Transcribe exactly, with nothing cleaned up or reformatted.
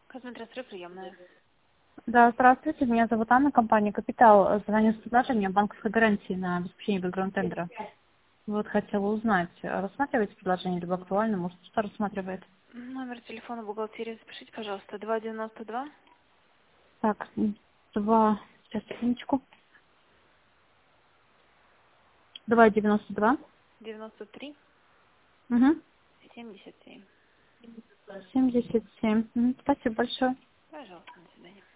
Казминтрансфер приемная. Да, здравствуйте, меня зовут Анна, компания «Капитал». Звоню с предложением банковской гарантии на обеспечение бэкграунд-тендера. Вот хотела узнать, рассматриваете предложение, либо актуально, может, что рассматривает? Номер телефона бухгалтерии запишите, пожалуйста. два девяносто два Так, два, сейчас, секундочку. Два девяносто два. девяносто три Угу. семьдесят семь. семьдесят семь. Мгм, спасибо большое. Пожалуйста, до свидания.